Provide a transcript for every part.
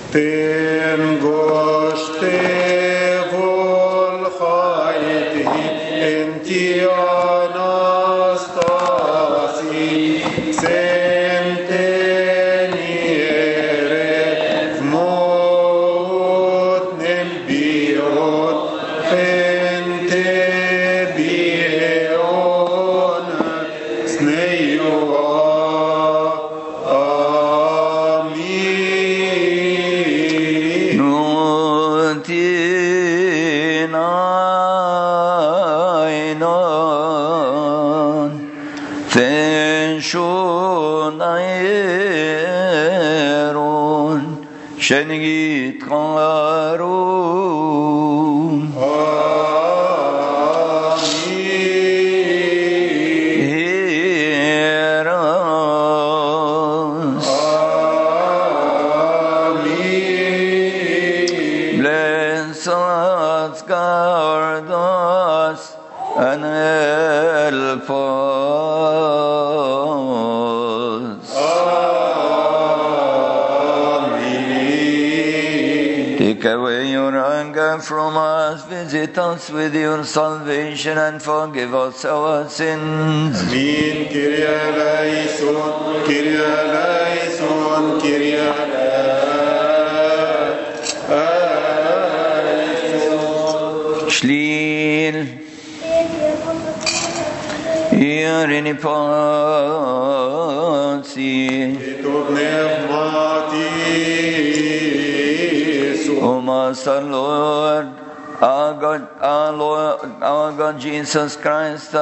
Shenigit Karu Heras Bless us, guard us, and help us. Take away your anger from us, visit us with your salvation, and forgive us our sins. Amen. Kyrie eleison, Kyrie eleison, Kyrie eleison. Shlil Irini Pasi O Master Lord, our God Jesus Christ,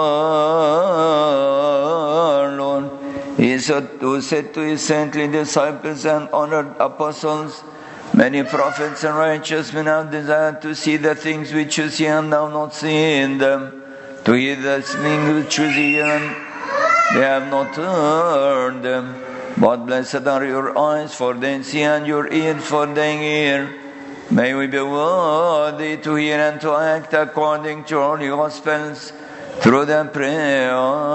our Lord, He said to His saintly disciples and honored apostles, many prophets and righteous men have desired to see the things which you see and have not seen them, to hear the things which you hear and they have not heard them. But blessed are your eyes, for they see, and your ears, for they hear. May we be worthy to hear and to act according to all your Gospels, through the prayers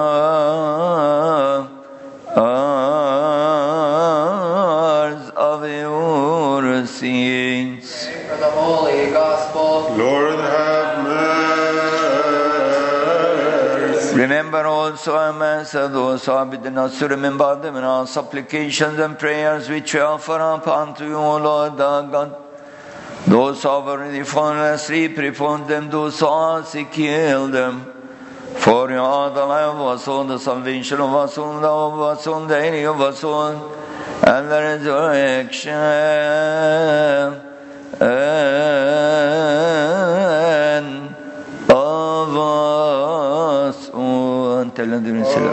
of your saints. For the Holy Gospel. Lord, have mercy. Remember also our Master, those who have bidden us to remember them in our supplications and prayers which we offer up unto you, O Lord our God. Those who have already fallen asleep, report them. Those who are sick, heal them. For you are the life of us all, the salvation of us all, the hope of us all, the healing of us all, and the resurrection of us all. Until the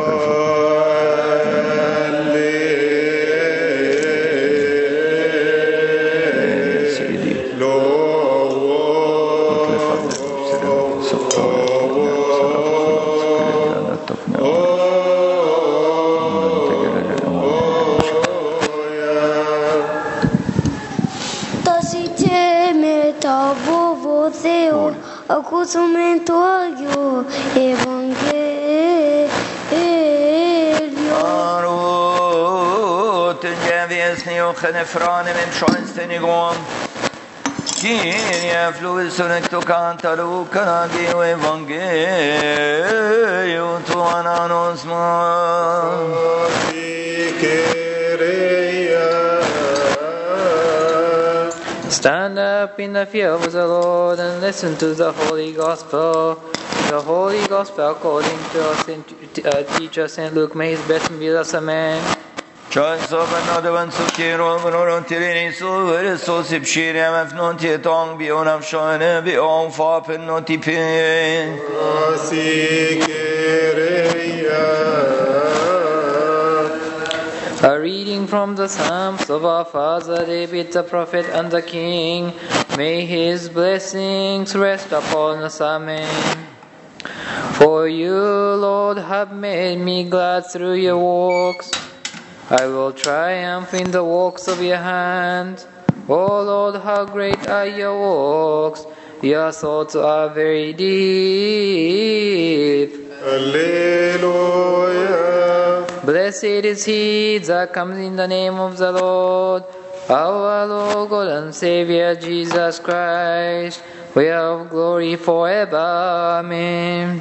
Accusamento io evangelio. Arut geviesni och genefrane med schönstenigom. Kyrie fluis sonecto cantaru canagio evangelio tu ananos ma. Stand up in the fear of the Lord and listen to the Holy Gospel. The Holy Gospel according to our teacher St. Luke. May his blessing be with us. Amen. Choice of another one so kiro gnoron tirini so very so sipshiriam if non tietong bionam shone bion fapen notipe. A reading from the Psalms of our Father David the prophet and the King. May his blessings rest upon us. Amen. For you, Lord, have made me glad through your works. I will triumph in the works of your hand. O Lord, how great are your works! Your thoughts are very deep. Alleluia. Blessed is he that comes in the name of the Lord. our Lord God and Savior Jesus Christ, we have glory forever. Amen.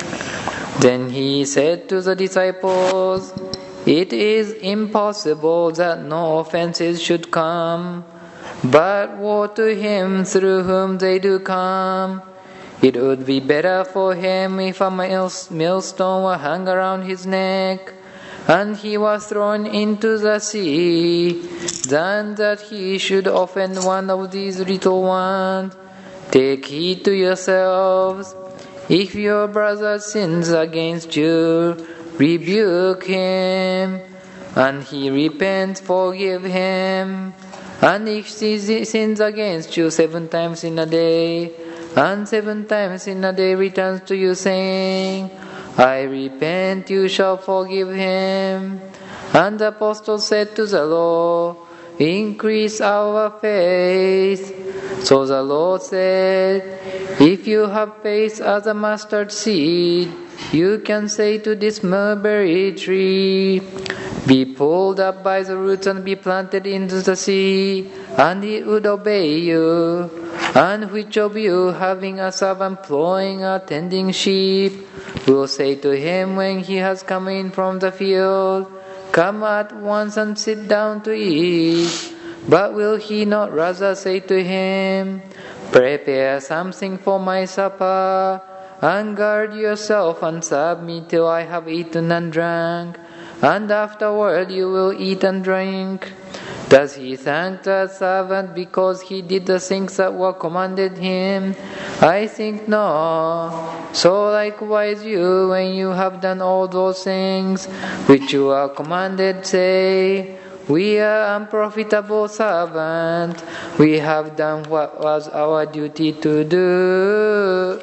Then he said to the disciples, "It is impossible that no offenses should come, but woe to him through whom they do come. It would be better for him if a millstone were hung around his neck, and he was thrown into the sea, than that he should offend one of these little ones. Take heed to yourselves. If your brother sins against you, rebuke him, and he repents, forgive him. And if he sins against you 7 times in a day, and 7 times in a day returns to you saying, I repent, you shall forgive him." And the apostle said to the Lord, "Increase our faith." So the Lord said, "If you have faith as a mustard seed, you can say to this mulberry tree, be pulled up by the roots and be planted into the sea, and it would obey you. And which of you, having a servant plowing or tending sheep, will say to him when he has come in from the field, Come at once and sit down to eat? But will he not rather say to him, Prepare something for my supper, and guard yourself and serve me till I have eaten and drank, and afterward you will eat and drink? Does he thank the servant because he did the things that were commanded him? I think not. So likewise you, when you have done all those things which you are commanded, say, We are unprofitable servants. We have done what was our duty to do.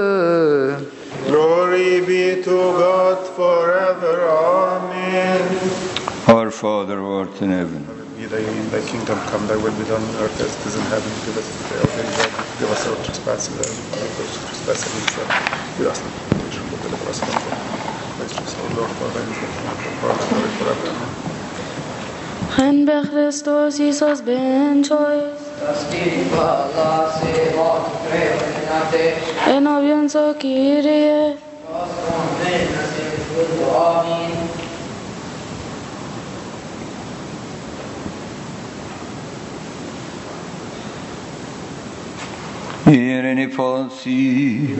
Glory be to God forever. Amen. Our Father who art in heaven, Be thy name, thy kingdom come, thy will be done on earth as it is in heaven. Give us this day our daily bread. Give us our trespasses as we forgive those who trespass against us. Lead us not into temptation, but deliver us from evil. Praise Jesus, our Lord, for thine is the kingdom, the power, and the glory forever. Amen. Han bei Christus Jesus ben choice. En avianza Kyrie. Irene Falsi,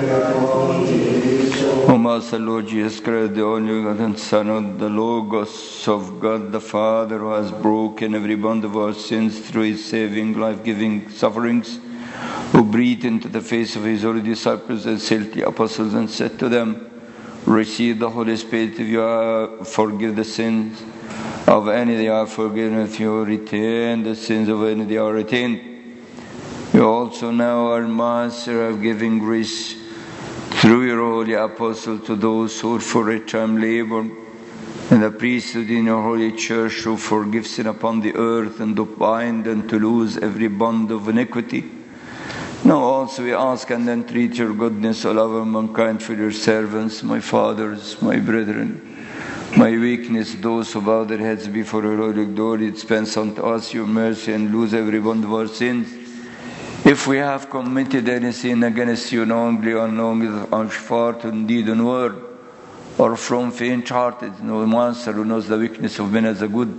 O Master Lord Jesus Christ, the only begotten Son of the Logos of God the Father, who has broken every bond of our sins through his saving, life-giving sufferings, who breathed into the face of his holy disciples and sealed the apostles and said to them, Receive the Holy Spirit if you forgive the sins of any they are forgiven, if you retain the sins of any they are retained. You also now, our Master, have given grace through your holy apostle to those who for a time labor in the priesthood in your holy church, who forgive sin upon the earth and to bind and to loose every bond of iniquity. Now also we ask and entreat your goodness all over mankind for your servants, my fathers, my brethren, my weakness, those who bow their heads before your holy glory. Dispense unto us your mercy and lose every bond of our sins. If we have committed any sin against you knowingly or unknowingly, on thought, in deed, and word, or from faint-hearted, no Master who knows the weakness of men as a good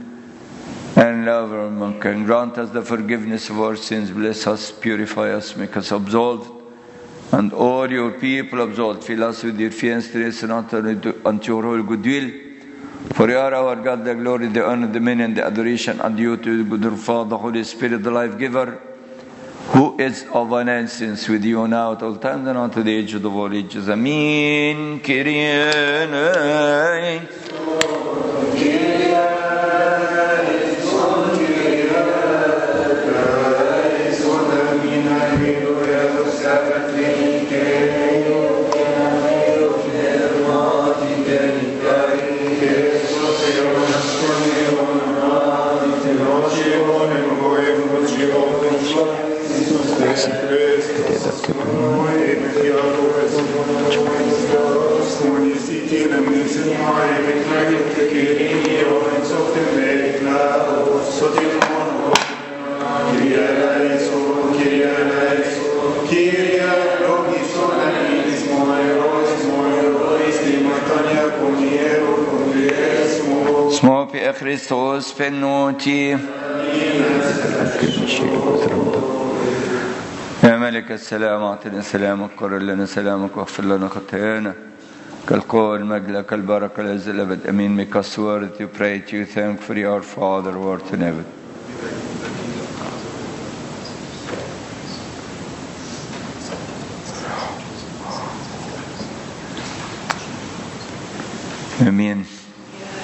and lover of mankind, grant us the forgiveness of our sins, bless us, purify us, make us absolved, and all your people absolved. Fill us with your fear and strength unto your holy goodwill. For you are our God, the glory, the honor, the dominion, and the adoration, and you to the good Father, Holy Spirit, the life-giver, who is of an essence with you now at all times and unto the age of all ages. Amen. Kyrie eleison. When you see في Christos فنوتي. يا ملك السلام أعطنا سلامك، قرر لنا سلامك واغفر لنا خطايانا كالقول مجد كالبركة الأزل الأبد أمين. Make us worthy to pray to you, thankfully our Father who art in heaven. Amen.